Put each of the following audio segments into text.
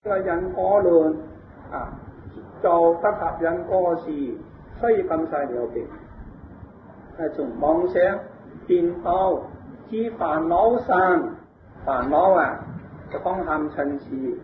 個因果論啊，做不合因果事，所以咁細有病。從妄想變到知煩惱生，煩惱啊就講含塵事，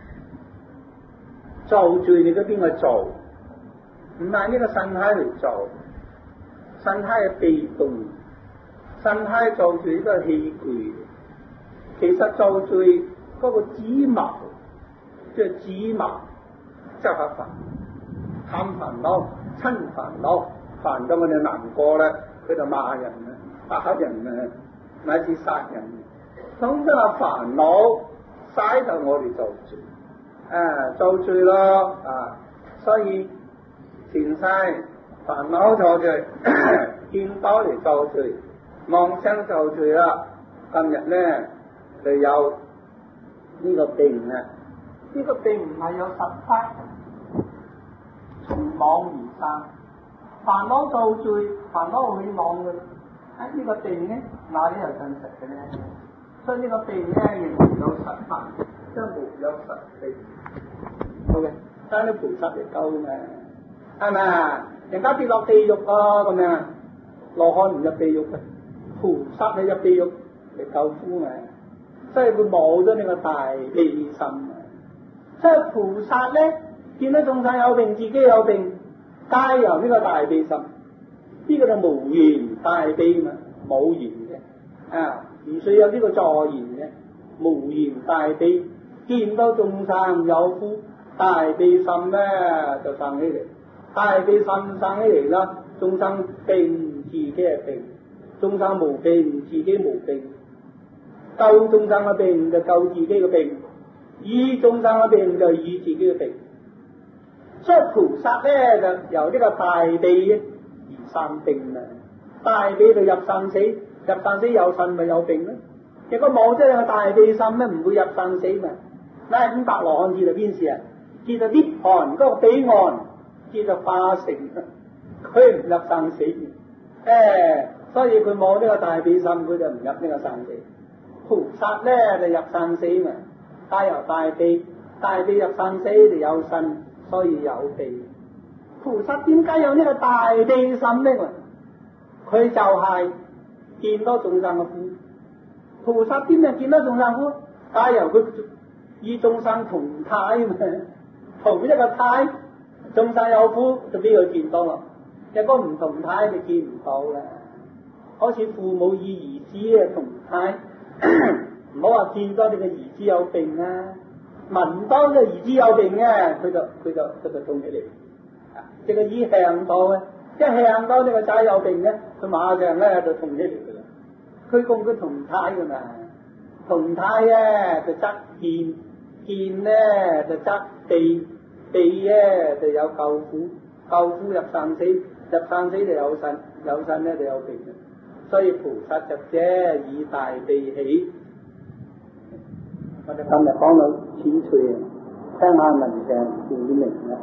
做罪你都邊個做？唔係呢個身體嚟做，身體係被動，身體做罪呢個器具。其實做罪嗰個主謀，即係主謀，即係煩，貪煩惱、親煩惱，煩到我哋難過啦，佢就罵人啊、打人啊，乃至殺人。咁即係煩惱使到我哋做罪，做罪咯啊！所以前世煩惱做罪，見到嚟做罪，妄想做罪啦。今日咧就有呢個病啊！呢個病唔係有實質，從妄而生。煩惱做罪，煩惱去妄嘅。呢個病咧，哪裡有真實嘅咧？所以呢個病咧，仍然有實質，即係沒有實病。好嘅，但係菩薩嚟救嘛，係咪啊？人家跌落地獄啊，咁樣羅漢唔入地獄嘅，菩薩係入地獄嚟救苦嘛。所以佢冇咗呢個大悲心啊！即係菩薩咧，見到眾生有病，自己有病，皆由呢個大悲心。呢個就無緣大悲嘛，冇緣嘅啊，唔需要呢個助緣嘅，無緣大悲。見到眾生有苦，大悲心咧就生起嚟。大悲心生起嚟啦，眾生病自己係病，眾生無病自己無病。救眾生嘅病就救自己嘅病，醫眾生嘅病就醫自己嘅病。所以菩薩咧就由呢個大悲而生病啦。大悲就入生死，入生死有腎咪有病咯。如果冇咗個大悲心咧，唔會入生死嘛。嗱，五百羅漢至到邊時啊？至到涅槃嗰個彼岸，至到化成，佢唔入生死。所以佢冇呢個大悲心，佢就唔入呢個生死。菩薩咧就入生死嘛，皆由大悲，大悲入生死就有身，所以有悲。菩薩點解有呢個大悲心呢？佢就係見到眾生嘅苦。菩薩點樣見到眾生苦？皆由佢與眾生同態嘛，同一個態，眾生有苦就俾佢見到啦。如果唔同態就見唔到啦。好似父母與兒子嘅同態。唔好話見到你個兒子有病啊，聞到個兒子有病啊，佢就痛起嚟。即係醫向到咧，一向到呢個仔有病咧，佢馬上咧就痛起嚟噶啦。佢共佢同態噶嘛，同態咧就則見，見咧就則避，避咧就有救苦，救苦入生死，入生死就有腎，有腎咧就有病。所以菩薩就遮以大悲喜。我哋今日講到此處，聽下文上自明啦。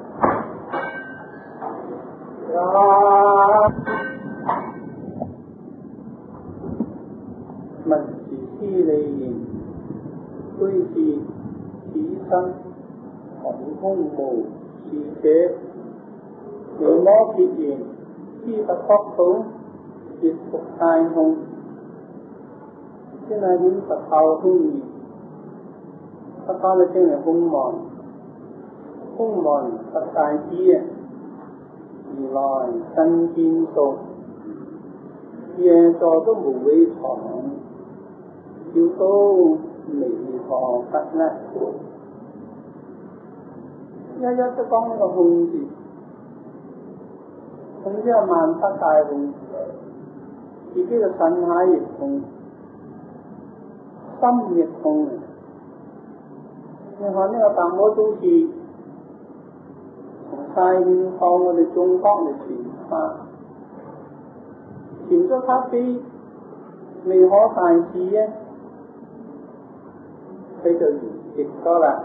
文殊師利言，居士此身空空無是者，如摩詰言，知不確土。絕復太空，先係點實靠空義，不靠你稱為空妄，空妄不大知啊，而來真見數，夜坐都無會床，要都微何不呢？一都講呢個空字，空即係萬法大空。自己嘅身體亦空，心亦空。你看呢個達摩祖師從西天放我哋中國嚟傳法，傳咗法俾未可大師咧，佢就譯咗啦。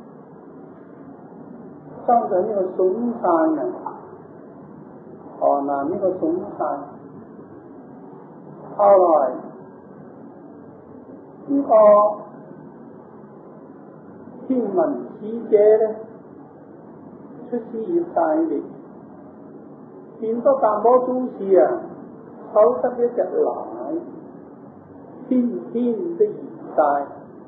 相信呢個嵩山啊，河南呢個嵩山。後來呢個天文使者咧出師於大地，見到達摩祖師啊，手執一隻奶，天天的移晒，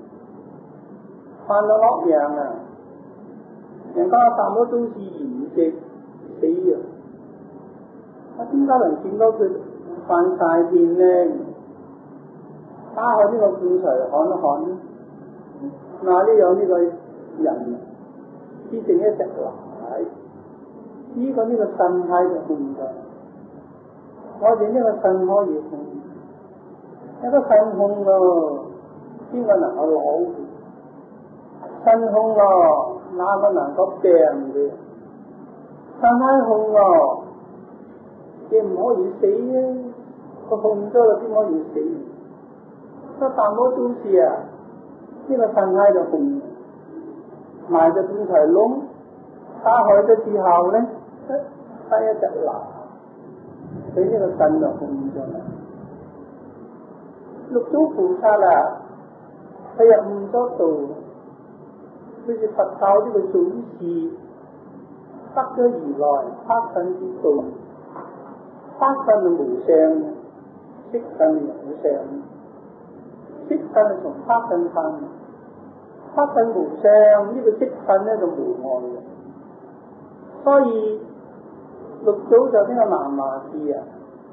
犯咗惡樣啊！人家達摩祖師圓寂死啊！點解能見到佢犯晒遍呢？打開呢個棺材看一看，哪裏有呢個人只剩一隻奶？呢個腎喺度控制，我哋呢個腎可以控，一個腎控咯，邊個能夠攞？腎控咯，哪個能夠病嘅？腎喺控咯，亦唔可以死啊！個控咗啦，邊可以死？個達摩祖師啊，呢個腎喺度控，埋咗棺材窿，打開咗之後咧，得一隻牙，俾呢個腎就控咗啦。六祖菩薩啊，佢入悟咗道，佢是佛教呢個祖師，得咗如來法身之道，法身無相，色身有相，色身係從法身生，法身無相，呢個色身咧就無礙嘅。所以六祖就呢個南華寺啊，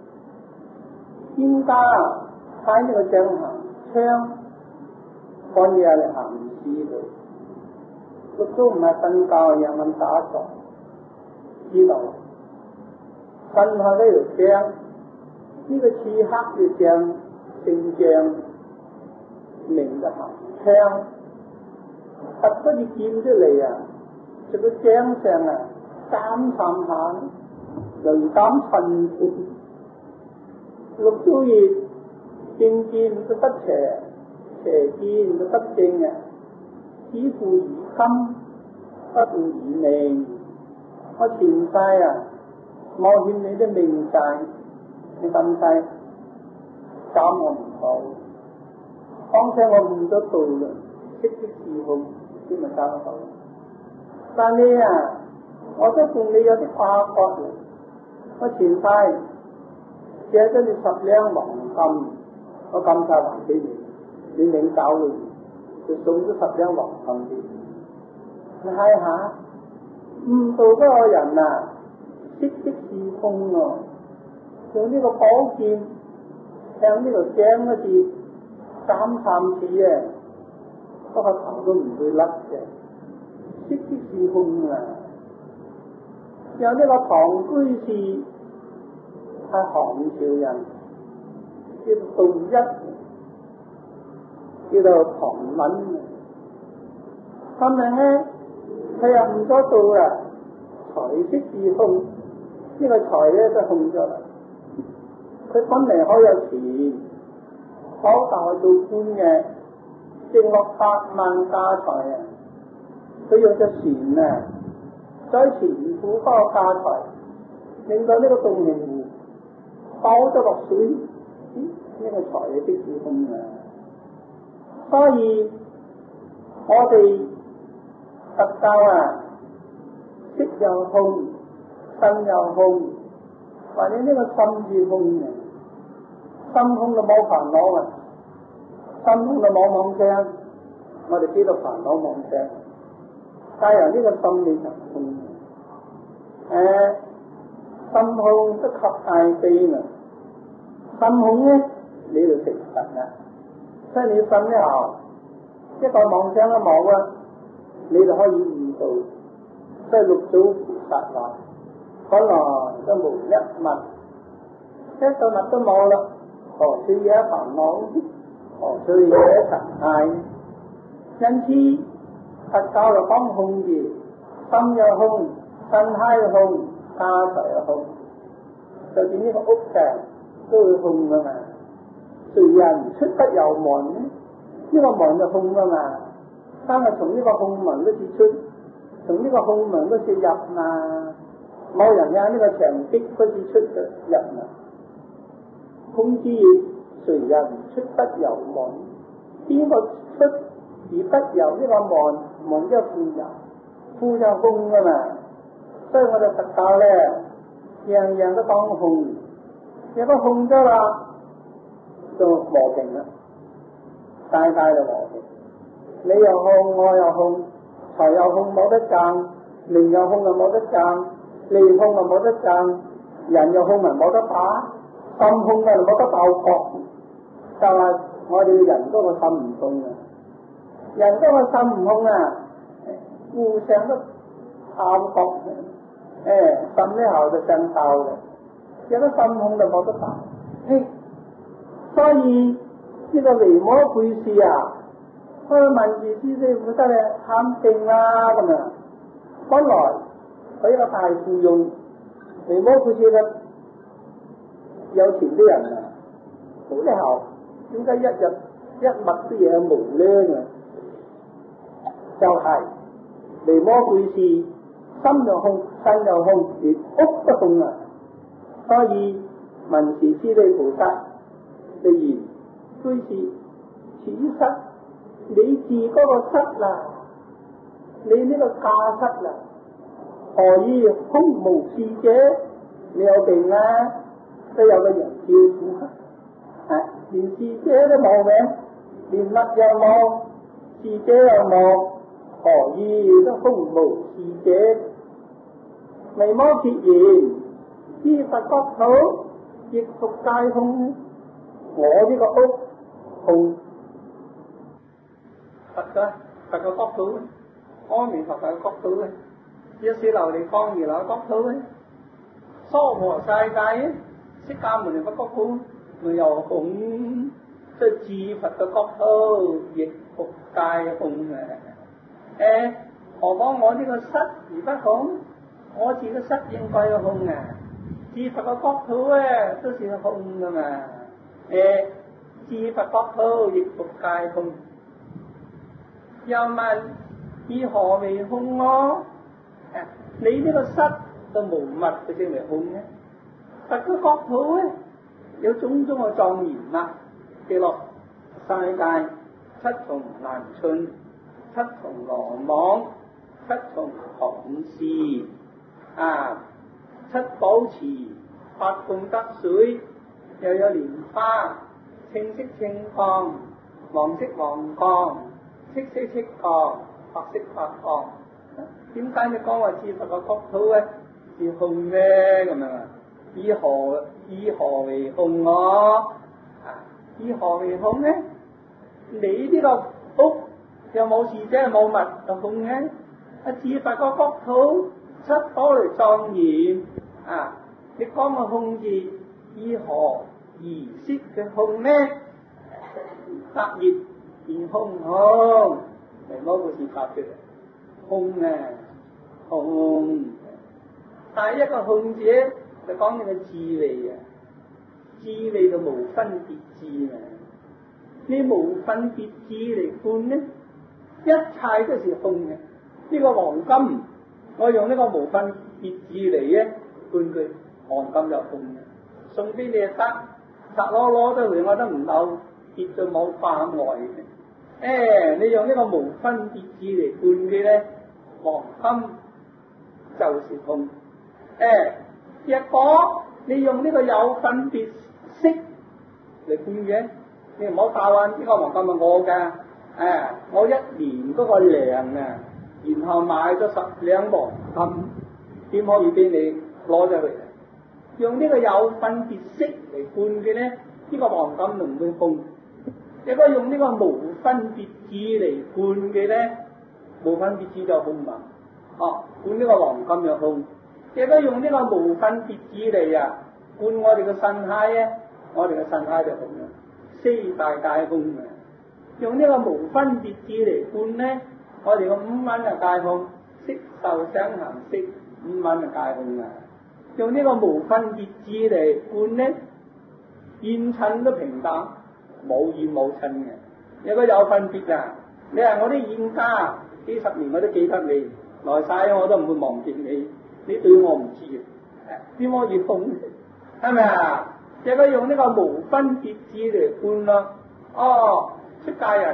專家喺呢個正行窗看嘢嚟行市佢。六祖唔係瞓覺，日晚打坐，知道瞓下呢條鏡，呢個刺黑嘅鏡正鏡明得行窗，突嗰啲劍出嚟啊，就個鏡上啊斬探下，雷膽噴噴，六祖爺正劍都不邪，邪劍都不正啊！只負如金，不負如命。我前世啊，我欠你啲命債，你今世斬我唔到。況且我悟咗道啦，識識事控，先咪斬得到。但你啊，我都同你有啲瓜葛嚟。我前世借咗你10兩黃金，我今世還俾你，你領走啦。就送咗10兩黃金俾你睇下，悟道嗰個人啊，識識事控喎，用呢個寶劍向呢個鏡嗰時斬3次啊，嗰個頭都唔會甩嘅，識識事控啊！有呢個唐居士係唐朝人，叫杜一。叫做唐敏，今日咧佢又悟咗道啦，財識自控，呢個財咧都控咗啦。佢本嚟好有錢，好大做官嘅，掙落100萬家財啊！佢用隻船啊，再潛伏嗰個家財，令到呢個洞庭湖倒咗落水，呢個財係識自控啊！所以我哋佛教啊，色又控，身又控，或者呢個心字控嘅，心控就冇煩惱啊，心控就冇妄想，我哋知道煩惱妄想，但係由呢個心理就控，心控不及大悲啊，心控咧你就成佛啦。所以你信一下，一個妄想都冇啊，你就可以悟道。所以六祖菩薩話：本來都無一物，一個物都冇啦，何處惹煩惱？何處惹塵埃？因此佛教就講控字，心又控，身體又控，家財又控，就連呢個屋嘅都會控噶嘛。誰人出得由門呢？呢個門就控噶嘛，但係從呢個控門嗰時出，從呢個控門嗰時入嘛，冇人喺呢個牆壁嗰時出嘅入嘛。空之誰人出得由門？邊個出而不由呢個妄，妄即係富有，富就空噶嘛。所以我哋佛教咧，樣樣都講空，如果空咗啦，就和平啦，大大就和平。你又空，我又空，財又空冇得賺，名又空又冇得賺，利空又冇得賺，人又空咪冇得打，心空嘅冇得爆破。就係我哋人嗰個心唔空啊，人嗰個心唔空啊，互相都爆破。心呢後就相鬥嘅，有個心空就冇得打。所以呢個維摩薈士啊，佢文殊師利菩薩咧探定啦咁啊。本來佢一個大富翁，維摩薈士嘅有錢啲人啊，好叻後，點解一日一物啲嘢無量啊？就係維摩薈士心又空，身又空，連屋都空啊！所以文殊師利菩薩就言：薈士，此室你自嗰個室啦，你呢個家室啦，何以空無侍者？你有病啊，都有個人照顧，連侍者都冇嘅，連物又冇，侍者又冇，何以都空無侍者？維摩詰言：於佛國土亦復皆空。我呢個屋空，佛嘅國土，阿彌陀佛嘅國土咧，一時琉璃光如來國土咧，娑婆世界咧，釋迦牟尼佛國土咪又空，即係自佛嘅國土亦復皆空嘅。何況我呢個室而不空？我自己室應該要空啊！自佛嘅國土咧都是空噶嘛。自佛國土亦復皆空。又問：以何為空咯？你呢個室都無物嘅先為空嘅。佛嘅國土咧有種種嘅莊嚴啦，記落世界七重欄楯，七重羅網，七重堂榭。七寶池，八功德水，又有蓮花，青色青光，黃色黃光，赤色赤光，白色白光。點解你講話自佛嘅國土咧是空咧咁樣？以何為空我？以何為空咧？你呢個屋又冇事者冇物就空嘅。自佛嘅國土七寶嚟莊嚴你講個空字，以何儀式嘅空呢？答曰：現空空，維摩薈士答嘅空空。但係一個空字就講你嘅智慧智慧就無分別智你無分別智嚟觀呢，一切都是空嘅。呢個黃金，我用呢個無分別智嚟咧觀佢，黃金就空嘅。送俾你就得，拆攞都嚟我都唔漏，跌就冇化外嘅。你用呢個無分別智嚟觀佢咧，黃金就是空。若果你用呢個有分別色嚟觀嘅，你唔好打話呢個黃金係我噶，我一年嗰個糧然後買咗10兩黃金，點可以俾你攞咗去？用呢個有分別色嚟觀嘅咧，呢個黃金就唔會空。如果用呢個無分別智嚟觀嘅咧，無分別智就空嘛。觀呢個黃金就空。如果用呢個無分別智嚟觀我哋嘅身體咧，我哋嘅身體就空啦，四大皆空嘅。用呢個無分別智嚟觀咧，我哋嘅五蘊就皆空，色受想行識五蘊就皆空啊！用呢個無分別智嚟觀咧，現親都平等，冇現冇親嘅。如果有分別你係我啲現家，幾十年我都記得你，來世我都唔會忘記你。你對我唔知點可以空？係咪啊？如果用呢個無分別智嚟觀咯，出家人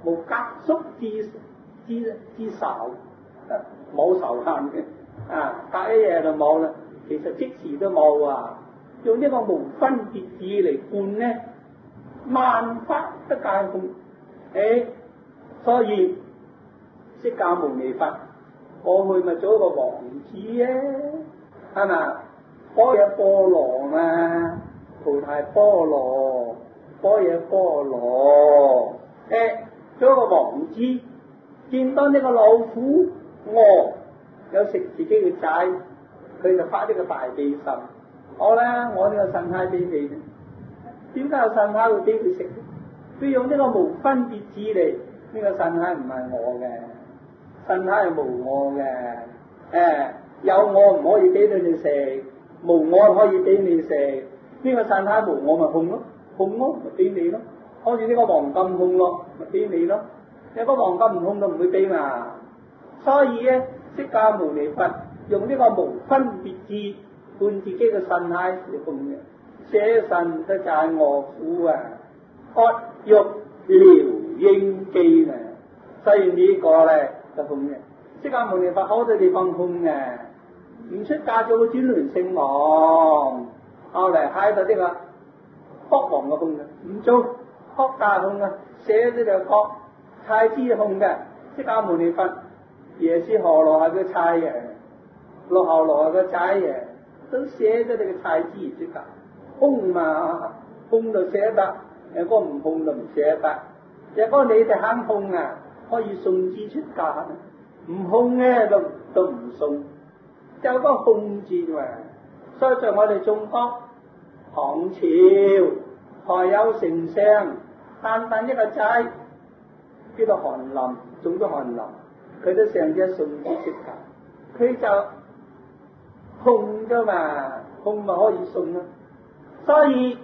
無隔宿之仇，冇仇恨嘅隔一夜就冇啦。其實即時都冇啊！用呢個無分別智嚟觀呢，萬法得皆空。所以釋迦牟尼佛過去咪做一個王子啊，係嘛？般若波羅嘛，菩提波羅，般若波羅，做一個王子，見到呢個老虎餓，有食自己嘅仔，佢就發呢個大悲心。好啦，我呢個神態俾你，點解有神態會俾佢食咧？佢用呢個無分別智嚟，呢個神態唔係我嘅，神態係無我嘅。有我唔可以俾你哋食，無我可以俾你食。呢個神態無我咪空咯，空咯咪俾你咯。好似呢個黃金空咯，咪俾你咯。有個黃金唔空都唔會俾嘛。所以咧，釋迦牟尼佛用呢個無分別智觀自己嘅神態嚟供嘅，捨身得解餓苦啊，割肉療應飢啊。所以呢個咧就空嘅。釋迦牟尼佛好多地方空嘅，唔出家做個轉輪聖王，後嚟喺度呢個國王嘅空嘅，唔做國家空嘅，寫咗就國太子空嘅。釋迦牟尼佛也是何羅係個差嘅，羅睺羅係個仔嘅，都寫咗你個太子出家空嘛，空就寫得，如果唔空就唔寫得。如果你哋肯空啊，可以送之出家，唔空咧都唔送，有個空字嘛。所以在我哋中國唐朝才有丞相，單一個仔叫做韓林，中咗韓林，佢都成日送之出家，佢就空啫嘛，空咪可以送咯。所以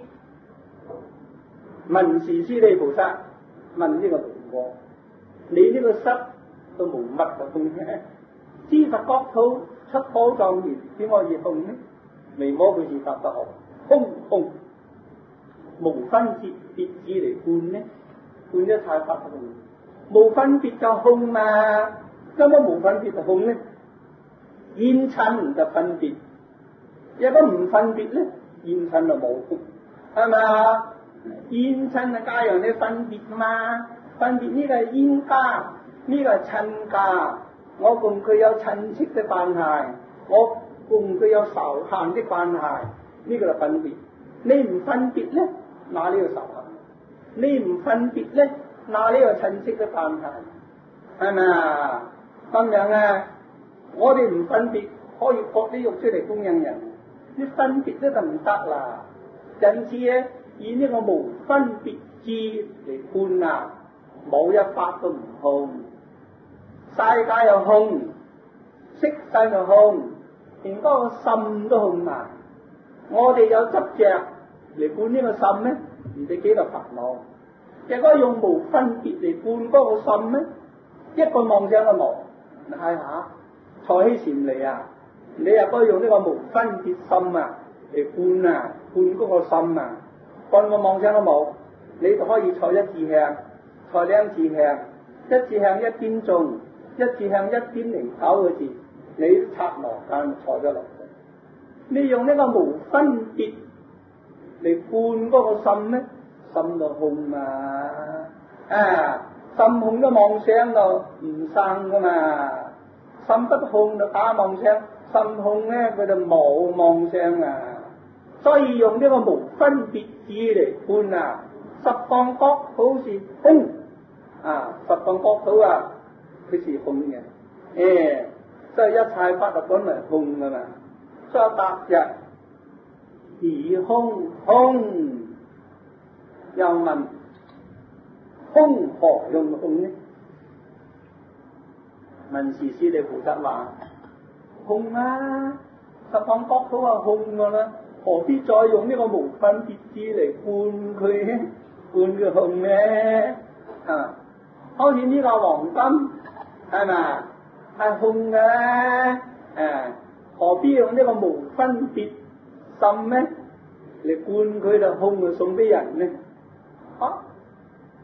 文殊師利菩薩問呢個龍王：你呢個室都冇乜嘅空嘅，知佛國土出寶莊嚴，點可以空呢？未摸佢字答得好，空無分別智嚟觀呢，觀一切法空，無分別就空嘛。咁麼無分別就空呢？現塵就分別，如果唔分別咧，現塵就冇空，係咪啊？現塵係皆讓你分別噶嘛，分別呢個係現家，呢個係親家，我共佢有親戚嘅關係，我共佢有仇恨的關係，呢個就分別。你唔分別咧，哪呢個仇恨？你唔分別咧，哪呢個親戚嘅關係？係咪啊？咁樣啊，我哋唔分別可以割啲肉出嚟供養人，你分別咧就唔得啦。因此咧，以呢個無分別智嚟觀啊，冇一法都唔空，世界又空，色身又空，連嗰個心都空埋。我哋有執着嚟觀呢個心咧，唔知幾多煩惱。如果用無分別嚟觀嗰個心咧，一個妄想都冇。你睇下，蔡希禪嚟啊，你又可以用呢個無分別心啊嚟觀啊，觀嗰個心啊，觀個妄想都冇，你就可以坐一字向，坐兩字向，一字向一邊中，一字向一邊零頭嘅字，你插落間坐咗落去。你用呢個無分別嚟觀嗰個心咧，心就空啊！心空咗妄想就唔生噶嘛，心不空就打妄想，心空咧佢就冇妄想啊。所以用呢個無分別智嚟觀啊，十方國土是空啊，十方國土啊佢是空嘅，所以一切法就本來空噶嘛。所以白日以空空，又問空何用空呢？文殊師利菩薩話：空啊，十方國土係空噶啦，何必再用呢個無分別智嚟觀佢？觀佢空咧？好似呢個黃金係咪係空嘅？何必用呢個無分別心咧嚟觀佢就空，就送俾人呢？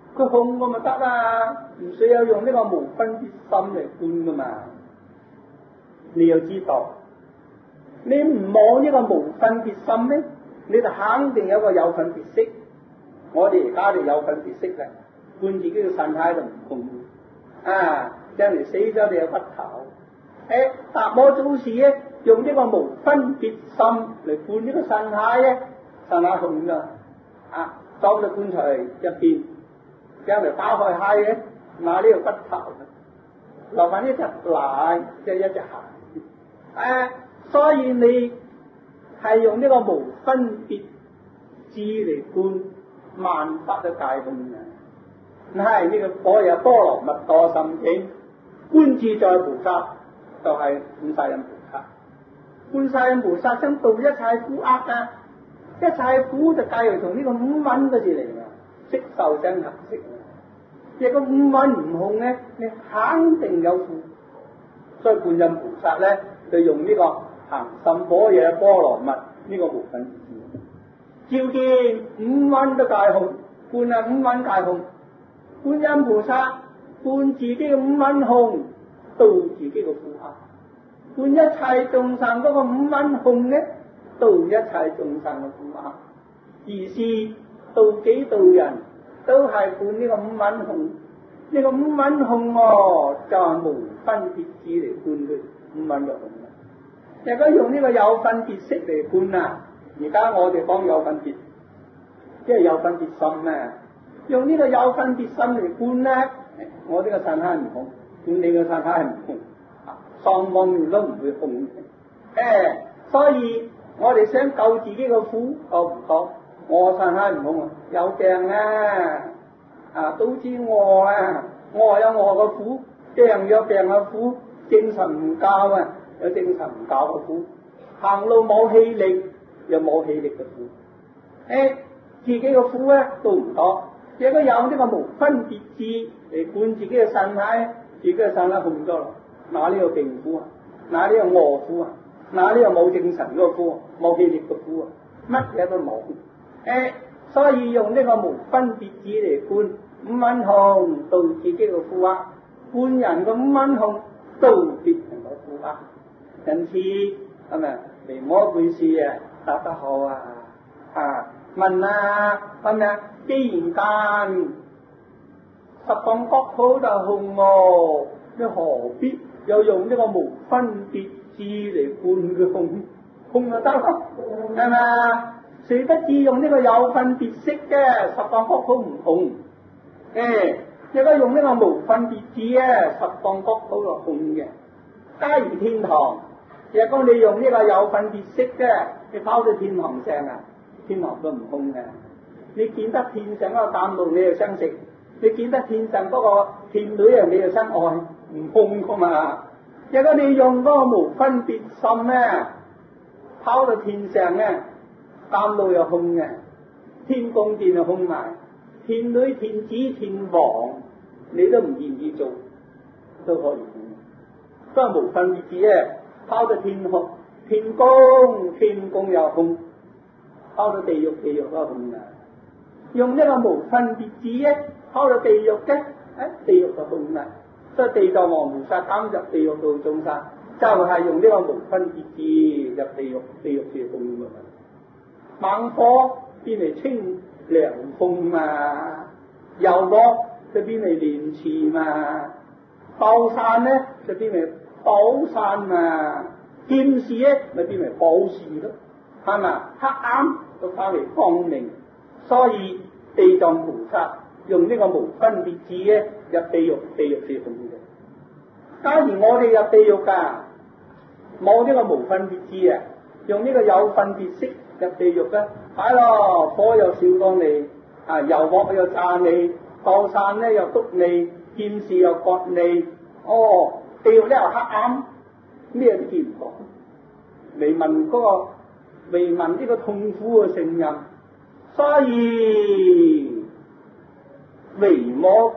佢控我咪得啦，唔需要用呢個無分別心嚟觀噶嘛。你要知道，你唔冇呢個無分別心咧，你就肯定有個有分別識。我哋而家就有分別識嘅，觀自己嘅身體就唔控啊，將嚟死咗你有骨頭。達摩祖師咧，用呢個無分別心嚟觀呢個身體咧，身體控噶啊，裝咗棺材入邊，將嚟打開閪嘅，拿呢個骨頭，留翻呢隻奶，即係一隻鞋。所以你係用呢個無分別智嚟觀萬法嘅界空嘅，係呢個般若波羅蜜多心經，觀自在菩薩就係觀世音菩薩。觀世音菩薩想度一切苦厄噶，一切苦就介乎同呢個五蘊嘅字嚟噶，色受想行識。若個五蘊唔控咧，你肯定有苦。所以觀音菩薩咧，就用呢個行深般若波羅蜜呢個無分別智，照見五蘊都界控，觀啊五蘊界控。觀音菩薩觀自己嘅五蘊控，度自己嘅苦厄。觀一切眾生嗰個五蘊控咧，度一切眾生嘅苦厄。而是度己度人，都係觀呢個五蘊控。呢個五蘊控就係無分別智嚟觀佢五蘊嘅控。如果用呢個有分別識嚟觀啊，而家我哋講有分別，即係有分別心啊。用呢個有分別心嚟觀咧，我呢個身體唔控，觀你個身體係唔控，雙方面都唔會控。所以我哋想救自己個苦，救唔到。我身體唔控，有病都知餓啊，餓有餓個苦，病有病個苦，精神唔夠啊，有精神唔夠個苦，行路冇氣力，有冇氣力嘅苦。自己個苦咧都唔多。如果有呢個無分別智嚟觀自己嘅身體，自己嘅身體控咗啦，哪呢個病苦啊？哪呢個餓苦啊？哪呢個冇精神嗰個苦，冇氣力嘅苦啊？乜嘢都冇。所以用呢個無分別智嚟觀五蘊控，度自己嘅苦厄；觀人嘅五蘊控，度別人嘅苦厄。因此係咪維摩居士答得好啊？問啊係咪啊？既然間十方國土就控喎，你何必又用呢個無分別智嚟觀佢控就得咯？係咪啊？誰不知用呢個有分別識嘅十方國土唔控？如果用呢個無分別智十方國土就控嘅。假如天堂，如果你用呢個有分別識嘅，你跑到天堂上啊，天堂都唔控嘅。你見得天上嗰個淡露，你就生食；你見得天上嗰個天女啊，你就生愛，唔控噶嘛。如果你用嗰個無分別心咧，跑到天上咧，淡露又控嘅，天宮殿又控埋，天女、天子、天王，你都唔願意做，都可以控。都係無分別智咧，跑到天空、天宮又控，跑到地獄都控嘅。用呢個無分別智咧，跑到地獄嘅，地獄就控啦。所以地藏王菩薩監入地獄度眾生，就係用呢個無分別智入地獄，地獄就控嘅。猛火變嚟清涼風嘛，油鑊就變嚟蓮池嘛，爆山咧就變嚟寶山嘛，劍士咧咪變為寶士咯，係嘛？黑暗就翻嚟光明。所以地藏菩薩用呢個無分別智咧入地獄，地獄是控嘅。假如我哋入地獄㗎，冇呢個無分別智啊，用呢個有分別識入地獄咧，係咯，火又燒到你，油鑊又炸你，爆山咧又篤你，劍士又割你，地獄咧又黑暗，咩都見唔到，未聞呢個痛苦嘅聲音。所以維摩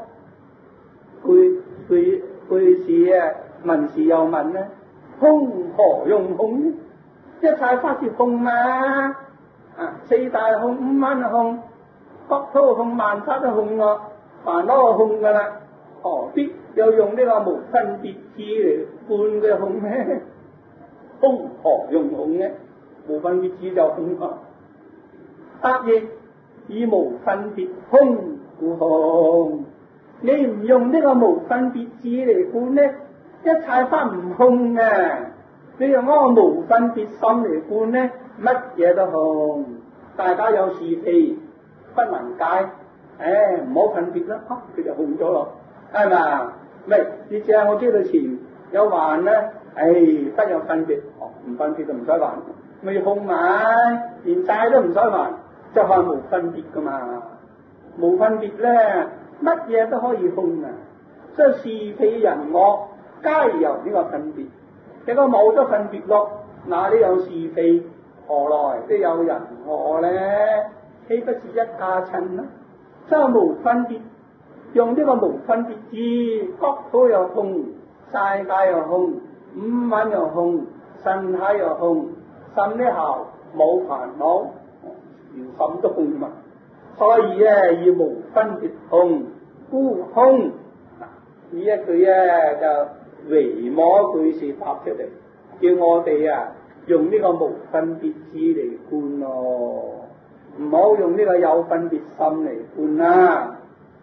居士問事又問咧，空何用空？一切法是空嘛，四大空、五蘊空、國土空、萬法都空咯。 煩惱空噶啦，何必又用呢個無分別智嚟觀嘅空呢？空何用空呢？無分別智就空啊！得亦以無分別空故空。你唔用呢個無分別智嚟觀呢，一切法唔空嘅。你用嗰個無分別心嚟觀呢，乜嘢都空。大家有是非不能解，唔好分別啦，佢就空咗咯，係嘛？咪你知啊？我知道前有還咧，不有分別，唔分別就唔使還，咪空埋，連債都唔使還，就係無分別噶嘛。無分別咧，乜嘢都可以空啊。所以是非人我皆由呢個分別。如果冇咗分別咯，嗱呢有是非，何來都有人我咧？豈不是一家親啦？真係無分別，用呢個無分別智，國土又空，世界又空，五蘊又空，身體又空，心呢後冇煩惱，連心都空嘛。所以咧，以無分別空故空。呢一句咧就維摩句是答出嚟，叫我哋用呢個無分別智嚟觀咯。唔好用呢個有分別心嚟觀啦。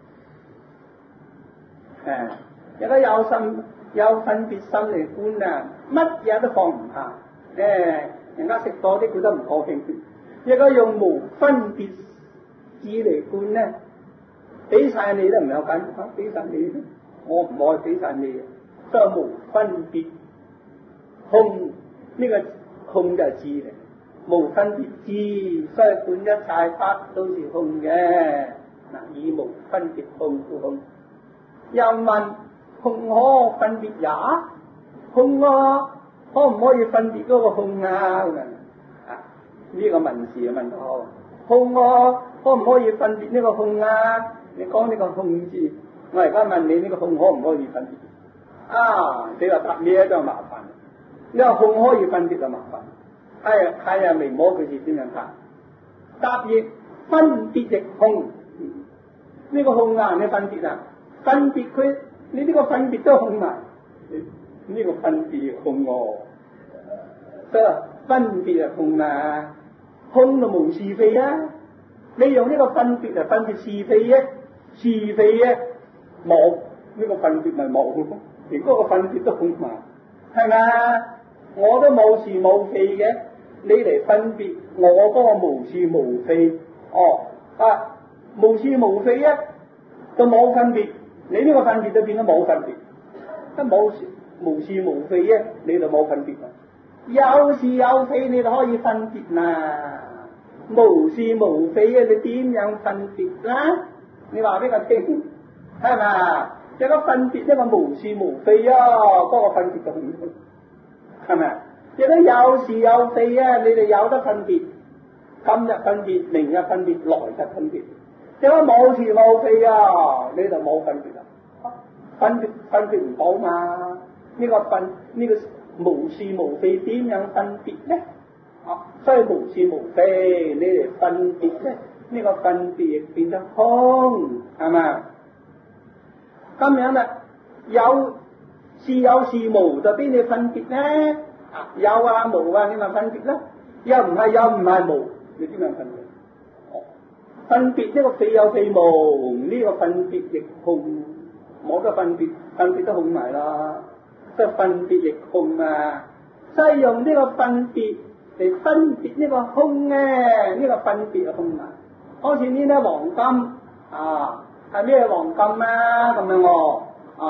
有個有分別心嚟觀啊，乜嘢都放唔下。人家食多啲佢都唔高興。有個用無分別智嚟觀咧，俾晒你都唔有緊，俾晒你，我唔愛俾晒你。所以無分別空，呢個空就係智嚟。無分別智，所以觀一切法都是空嘅。以無分別空故空。又問空可分別也？空可唔可以分別嗰個空啊？呢個文字問得好。空可唔可以分別呢個空啊？你講呢個空字，我而家問你呢個空可唔可以分別？你話答咩都麻煩。你話空可以分別就麻煩。睇下微摸佢是點樣答？答亦分別亦空。呢個空你分別分別佢，你呢個分別都空埋。呢個分別空所以分別係空啊，空就無是非啊。你用呢個分別嚟分別是非啫，是非啫冇，呢個分別咪冇，連嗰個分別都空埋，係咪？我都冇是冇非嘅，你嚟分別我嗰個無是無非，無是無非就冇分別，你呢個分別就變咗冇分別，一冇無是無非你就冇分別啦。有是有非你就可以分別啦，無是無非你點樣分別啦？你話俾我聽，係咪？一個分別一個無是無非嗰個分別就唔同，係咪？一個有是有非你哋有得分別，今日分別，明日分別，來日分別。一個冇是無非你就冇分別啦，分別唔到嘛？呢個無是無非點樣分別呢？所以無是無非你嚟分別咧，呢個分別亦變得空，係嘛？咁樣啦，有是有是無就邊你分別呢？有無你咪分別啦，又唔係有唔係無，你點樣分別？分別呢個非有非無，呢個分別亦空，冇得分別，分別都空埋啦。即係分別亦空所以用呢個分別嚟分別呢個空呢個分別係空埋。好似呢啲黃金係咩黃金咁樣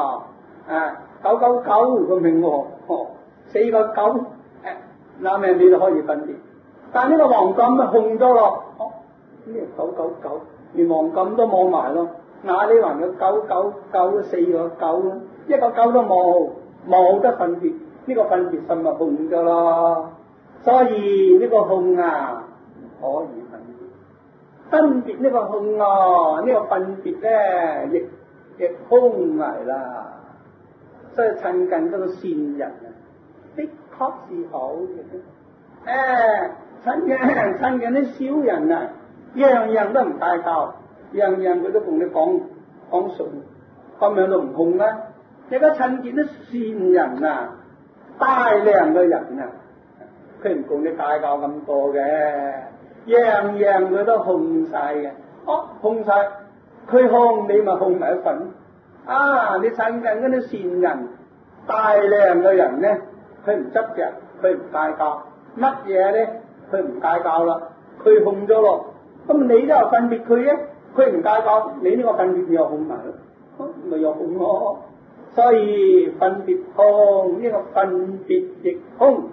999咁樣4個9，嗱咪你就可以分別。但呢個黃金咪空咗咯，呢個999連黃金都冇埋咯，嗱你還有999 4個9，一個9都冇得分別，呢個分別心咪空咗咯。所以呢個空可以分別呢個空呢個分別咧亦空嚟啦。所以親近嗰個善人的確是好嘅。親近啲小人樣樣都唔帶教，樣樣佢都同你講講順，咁樣都唔控啦。你而家趁見啲善人啊，大量嘅人啊，佢唔共你計較咁多嘅，樣樣佢都控晒嘅。控晒，佢控你咪控埋一份。你趁緊嗰啲善人，大量嘅人咧，佢唔執着，佢唔計較，乜嘢咧，佢唔計較啦，佢控咗咯。咁你都有分別佢嘅，佢唔計較，你呢個分別又控埋咯，咪又控咯。所以分別空，呢個分別亦空。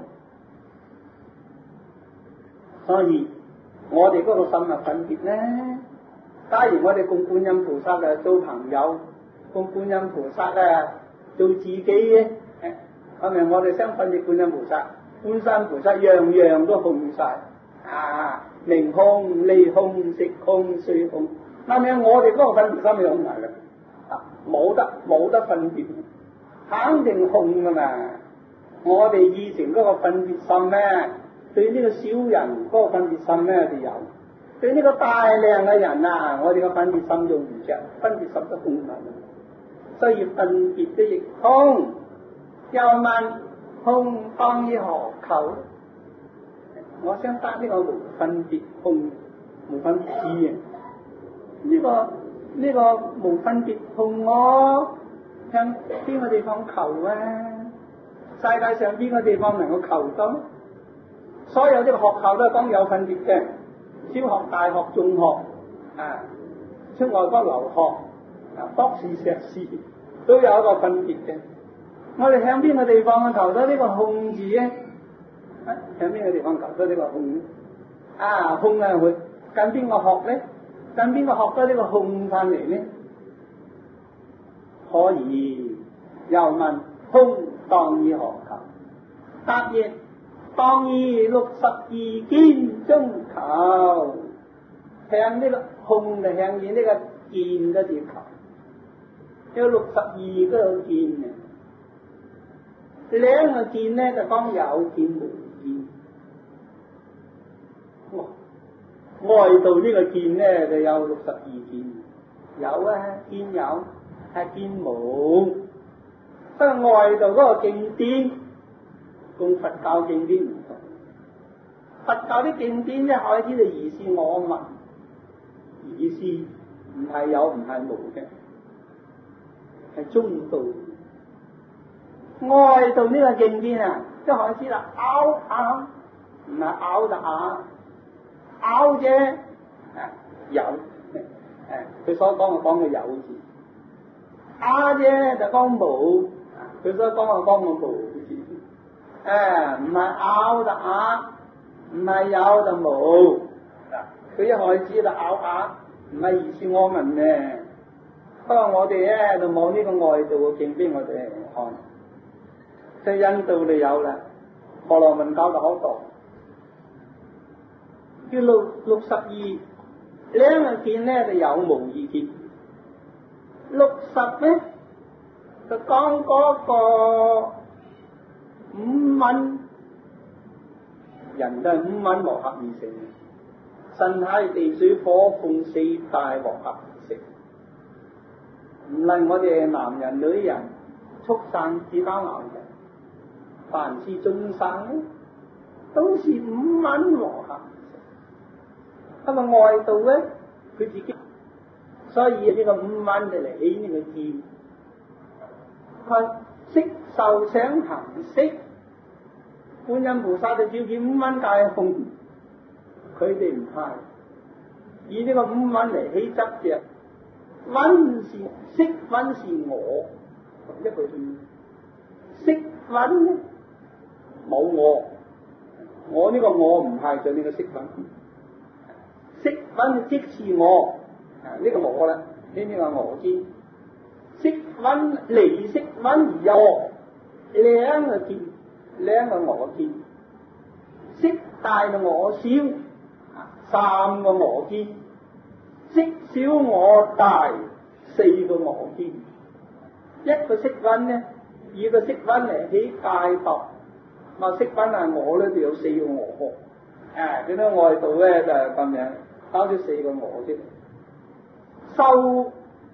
所以我哋嗰個心啊分別咧，假如我哋供觀音菩薩啊做朋友，供觀音菩薩啊做自己嘅，係咪我哋相分別觀音菩薩、觀世菩薩樣樣都空晒明空、利空、色空、水空，嗱咪我哋嗰個分別心就空埋啦，冇得分別，肯定空噶嘛。我哋以前嗰個分別心咧，對呢個小人嗰個分別心咧就有，對呢個大量嘅人啊，我哋個分別心用唔着，分別心都空埋啦。所以分別的亦空，又問空當於何求？我想答呢個無分別空，無分別知啊！呢個無分別空，我向邊個地方求啊？世界上邊個地方能夠求到？所有呢個學校都係講有分別嘅，小學、大學、中學出外國留學博士、碩士都有一個分別嘅。我哋向邊個地方求到呢個空字咧？向邊個地方求到呢個空咧？空啊會跟邊個學咧？跟邊個學到呢個空翻嚟咧？可以又問空當於何求？答曰：當於62見中求。向呢個空就向住呢個見嗰度求，有62嗰度見嘅。兩個見咧就講有見無見。外道呢個見咧就有62見，有見有，見無。不過外道嗰個經典同佛教經典唔同，佛教啲經典一開始就意思我聞，意思唔係有唔係無嘅，係中道。外道呢個經典一開始就拗，唔係拗就拗啫，有，佢所講嘅有字，啫就講無，佢所講嘅無字，唔係拗就唔係有就無，佢一開始就拗，唔係意思我聞嘅。不過我哋咧就冇呢個外道嘅經俾我哋看。即係印度就有啦，婆羅門教就好多，叫62兩個見咧就有無二見，60咧就講嗰個5蘊，人都係5蘊和合而成，身體地水火風4大和合而成，唔論我哋男人女人畜生至交牛人，凡是眾生都是5蘊和合。咁外道咧，佢自己，所以呢個5蘊就嚟起呢個見。佢色受想行識，觀音菩薩就照見5蘊皆空，佢哋唔係以呢個5蘊嚟起執着，蘊是色蘊是我，一個字，色蘊咧冇我呢個我唔係就呢個色蘊。色蘊即是我，呢個我啦，呢個我見。色蘊離色蘊而有我，兩個見，兩個我見。色大就我小，3個我見。色小我大，4個我見。一個色蘊咧，以個色蘊嚟起界度，話色蘊係我咧就有4個我。佢啲外道咧就係咁樣。搞咗4個我啫，受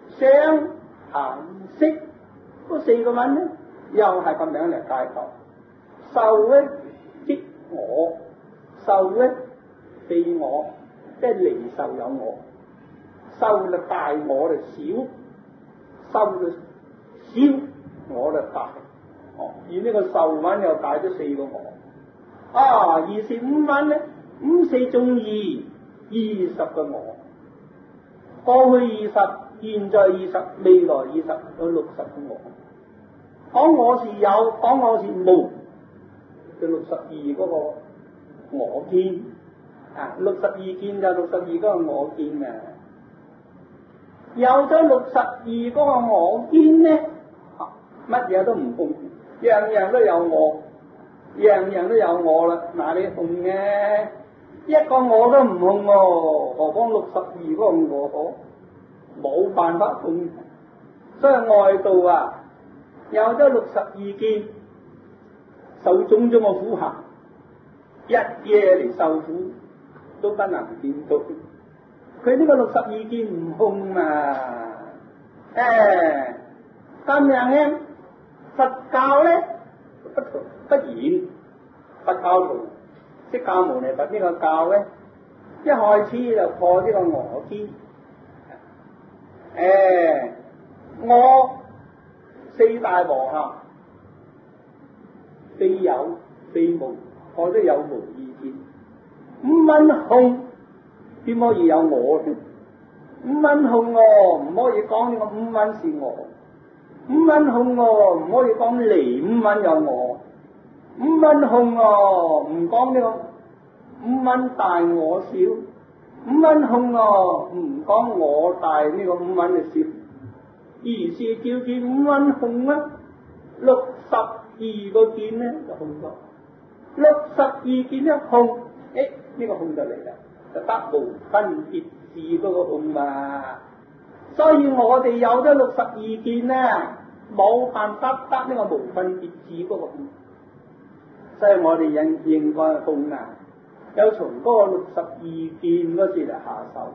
相、行、識嗰四個蘊咧，又係咁樣嚟解構。受咧即我，受咧非我，即係離受有我。受就大我就小，受就小我就大。而呢個受蘊又帶咗四個我。二是五蘊咧，五四中20個我。過去20，現在20，未來20，有60個我。講我是有，講我是無，就62嗰個我見。62見就62嗰個我見啊。有咗62嗰個我見咧，乜嘢都唔空，樣樣都有我，樣樣都有我啦。嗱，你空嘅一個我都唔空喎，何況62嗰個我冇辦法空。所以外道啊，有咗62見，受種種嘅苦行，一夜嚟受苦都不能見到。佢呢個62見唔空啊！咁樣咧，佛教咧不然，佛教徒釋迦牟尼佛呢個教咧，一開始就破呢個我見。我四大和合，非有非無，我都有無意見。五蘊空，點可以有我啫？五蘊空唔可以講呢個五蘊是我，五蘊空唔可以講離五蘊有我，五蘊空唔講呢個五蘊大我小，五蘊空唔講我大呢個五蘊嘅小，而是叫見五蘊空啦，62個見咧就空咗，62見一空，呢個空就嚟啦。就得無分別智嗰個空嘛，所以我哋有咗62見咧，冇辦法得呢個無分別智嗰個空，所以我哋應該空啊，有從嗰個62見嗰時嚟下手。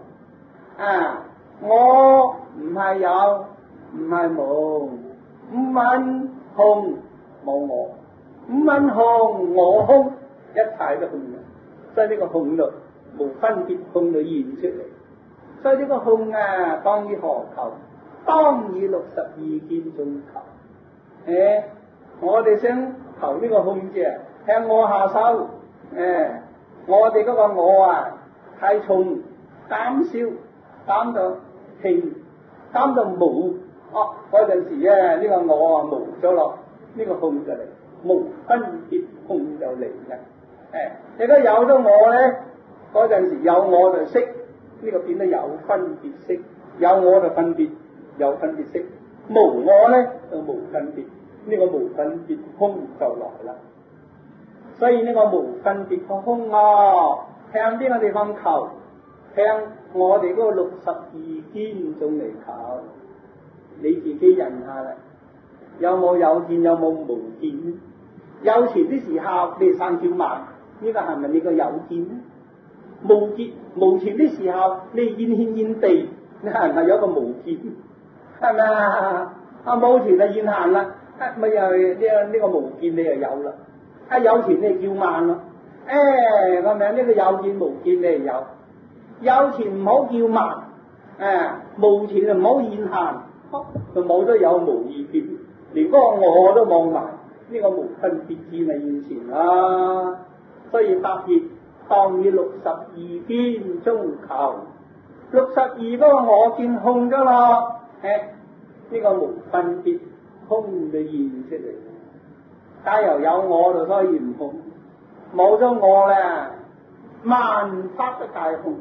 我唔係有，唔係冇，五蘊空冇我，五蘊空我空，一切都空嘅，所以呢個空度無分別空就現出嚟，所以呢個空啊，當以何求？當以62見中求。我哋想求呢個空字，向我下手。我哋嗰個我啊，太重，減少，減到輕，減到無。嗰陣時呢個我啊無咗落，呢個空就嚟，無分別空就嚟啦。如果有咗我咧，嗰陣時有我就識，呢個變得有分別識，有我就分別，有分別識，無我咧就無分別，呢個無分別空就來啦。所以呢個無分別空向邊個地方求？向我哋嗰個62見中嚟求。你自己人下啦，有冇有見，有冇無見？有錢啲時候你生叫慢，呢個係咪你個有見？無錢啲時候你現獻現地，你係咪有個無見？係咪啊？冇錢就現行啦，咪又呢個無見你又有啦。有錢你叫慢咯，個名呢個有見無見你又有。有錢唔好叫慢，無錢就唔好現行，就冇咗有無意見，連嗰個我都望埋，呢個無分別智咪現前啦。所以特別當以62見中求，62嗰個我見空咗咯，呢個無分別空就現出嚟。假如有我就所以唔空，冇咗我咧，萬法都大空。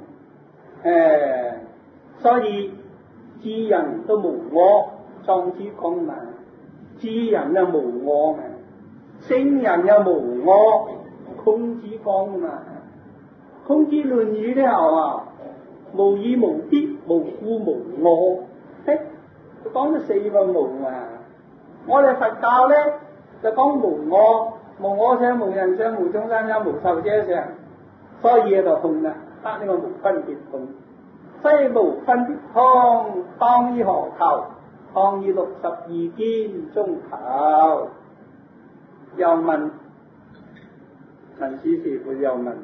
所以智人都無我，莊子講嘛，智人又無我嘛，聖人又無我，孔子講嘛，孔子論語呢後無以無必，無故無我，佢講咗4個無啊。我哋佛教咧就講無我，無我相、無人相、無眾生相、無壽者相，所以就空啦，得呢個無分別空。 雖無分別空，當於何求？當於62見中求。又問文殊師父又問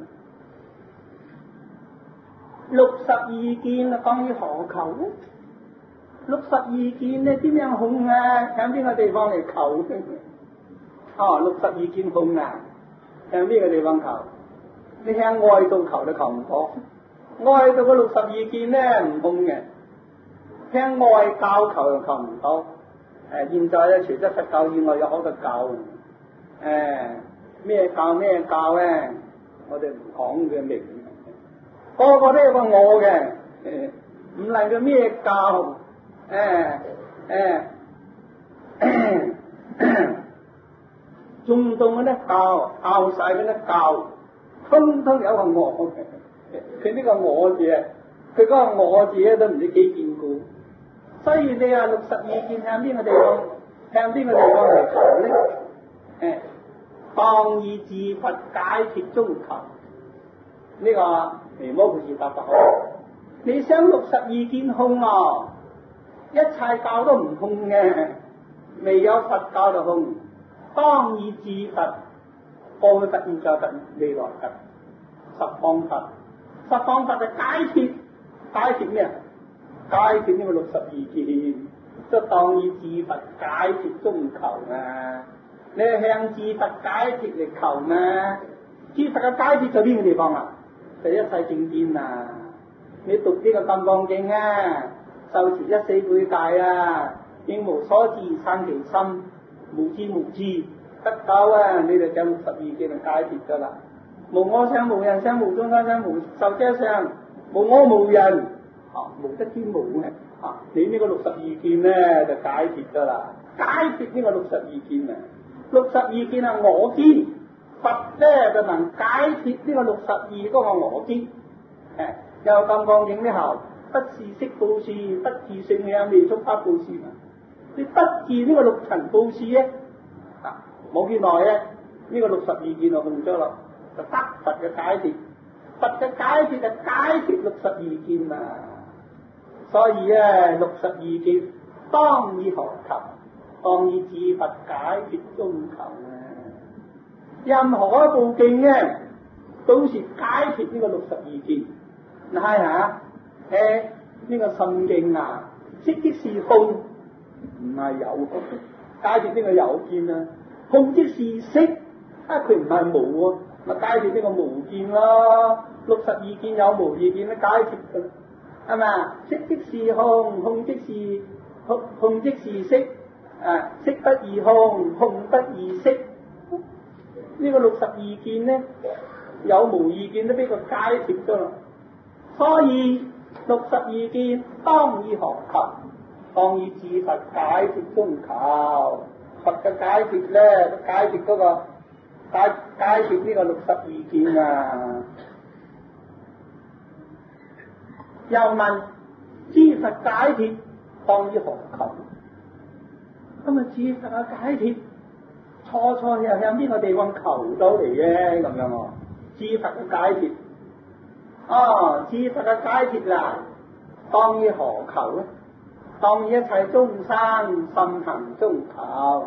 ：62見啊，當於何求呢？62見呢點樣控啊？向邊個地方嚟求？哦，62見控啊，向邊個地方求？你向外道求都求唔到，外道嘅62見呢唔控嘅，向外教求又求唔到。現在咧除咗佛教以外有好多教，咩教咧，我哋唔講嘅名，個個都有個我嘅，唔能夠咩教，中嗰啲教晒嗰啲教，通通有個我嘅。佢呢個我字啊，佢嗰個我字咧都唔知幾堅固。所以你話62見向邊個地方嚟求咧？當以自佛解脫中求。呢個彌摩菩薩答得好。你想62見空啊，一切教都唔空嘅，未有佛教就空。當以自佛，過去佛、現在佛、未來佛，十方佛。十方佛就解脫咩啊？解脫呢個62見，即係當以自佛解脫中求啊！你係向自佛解脫嚟求咩？自佛嘅解脫在邊個地方啊？就一切正見啊！你讀呢個《金剛經》啊，受持14悔戒啊，應無所知生其心，無知無智得救啊！你哋就62見嚟解脫噶啦。無我相、無人相、無眾生相、無壽者相，無我無人，無得之無嘅。你呢個62見咧就解脫噶啦，解脫呢個62見啊！62見係我見，佛咧就能解脫呢個62嗰個我見。有《金剛經》呢後，不是識布施，不自性向未觸法布施嘛。你不自呢個六塵布施咧，冇幾耐咧，呢個62見就控咗啦。就得佛嘅解脫，佛嘅解脫就解脫62見啊！所以62見當以何求？當以自佛解脫中求啊！任何一部經咧，都是解脫呢個62見。你睇下，呢個心經啊，色即是空，唔係有，解脫呢個有見啊；空即是色，佢唔係無喎。咪解脫呢個無見咯，62見有無二見都解脫噶，係咪啊？色即是空，空即是色，色不異空，空不異色。呢個62見呢，有無二見都俾佢解脫噶啦。所以62見當以何求？當以自佛解脫中求。佛嘅解脫咧，解脫嗰個。解決呢個62見啊！又問知佛解脫當於何求？咁啊，知佛嘅解脫初又向邊個地方求到嚟嘅？咁樣喎，知佛嘅解脫，知佛嘅解脫啦，當於何求咧？當於一切眾生心行中求。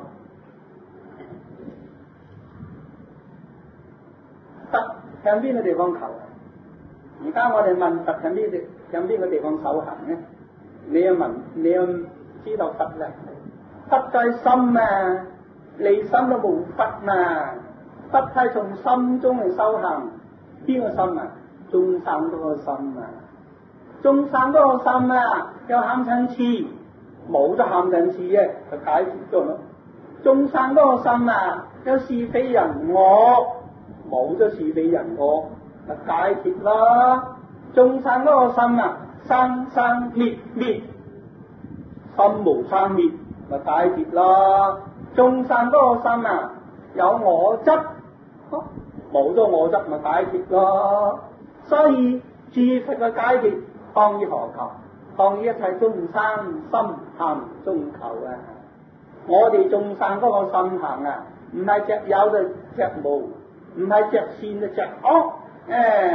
佛向邊個地方求？而家我哋問佛向邊個地方修行呢？你要知道佛啦，佛在心啊，離心都無佛嘛。佛係從心中嚟修行，邊個心啊？眾生嗰個心啊，眾生嗰個心啊，有貪嗔癡，冇咗貪嗔癡嘅就解決咗咯。眾生嗰個心啊，有是非人我。冇咗是非人我，就解脫啦。眾生嗰個心啊，生生滅滅，心無生滅，咪解脫啦。眾生嗰個心啊，有我執，冇咗我執，咪解脫啦。所以知佛嘅解脫當於何求？當於一切眾生心行中求啊！我哋眾生嗰個心行啊，唔係隻有就隻無。唔係隻善就隻惡，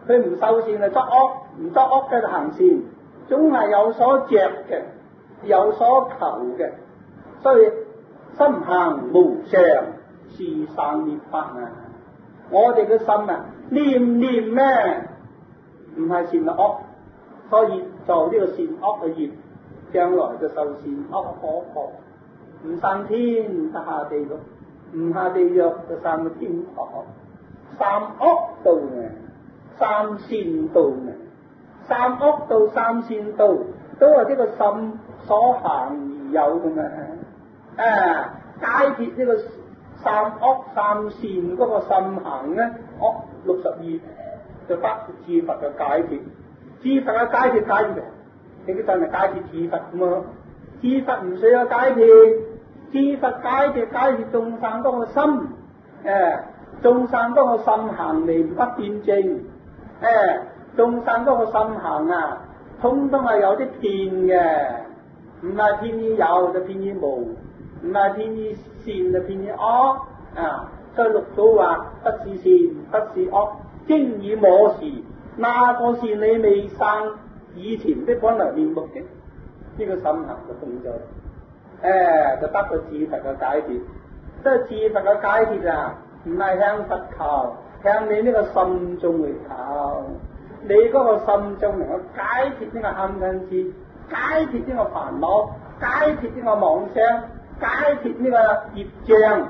佢唔受善就作惡，唔作惡嘅就行善，總係有所着嘅，有所求嘅。所以心行無常，是散涅槃啊！我哋嘅心啊，念念咩唔係善惡，所以做呢個善惡嘅業，將來就受善惡果報，唔上天就下地獄，唔下地獄就上到天堂。三惡道嘅，三善道嘅，三惡道三善道都係呢個心所行而有嘅嘛。解決呢個三惡三善嗰個心行咧，惡62就得至佛嘅解決，至佛嘅解決，你真係解決至佛咁啊！至佛唔需要解決，至佛解決眾生嗰個心，眾生嗰個心行嚟不斷正，眾生嗰個心行啊，通通係有啲偏嘅，唔係偏於有就偏於無，唔係偏於善就偏於惡所以六祖話不是善不是惡，經已摸時，那個善你未生以前的本來面目的，呢個心行就動咗，就得到至佛嘅解決。即係至佛嘅解決啊，唔係向佛求，向你呢個心中去求，你嗰個心中能夠解決呢個貪嗔癡，解決呢個煩惱，解決呢個妄想，解決呢個業障，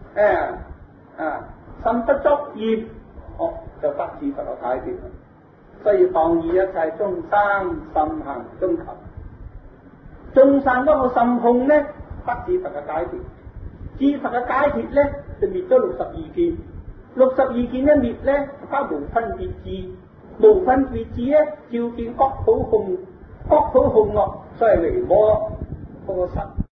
心不足業，就得至佛嘅解決。所以放於一切眾生心行中求，眾生嗰個心控咧，得至佛嘅解決。至佛嘅解決咧，就滅咗62件。62件一滅咧，他無分別智，無分別智咧，照見各土控惡，所以離魔嗰個實。